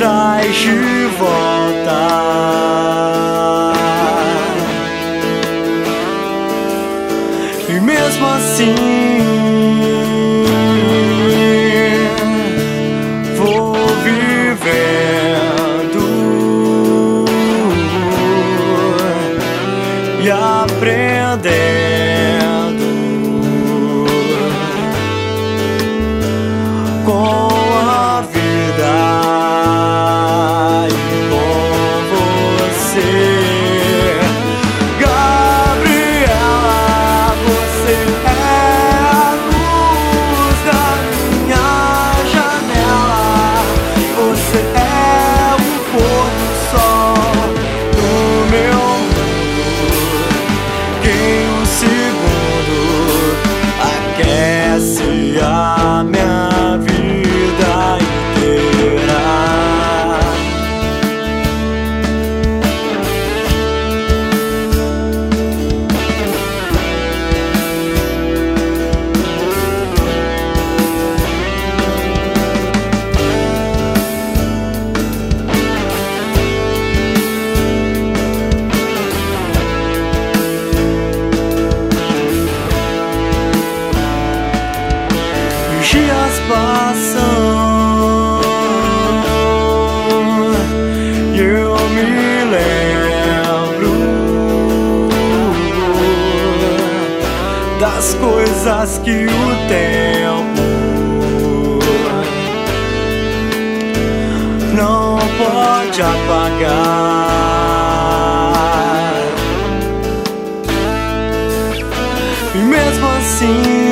traz de volta. E mesmo assim vou vivendo e aprendendo com a vida e com você. Gabriela, você é a luz da minha janela, você é o pôr do sol do meu mundo, que um segundo aquece a minha vida inteira. Os dias passam e eu me lembro das coisas que o tempo não pode apagar. E mesmo assim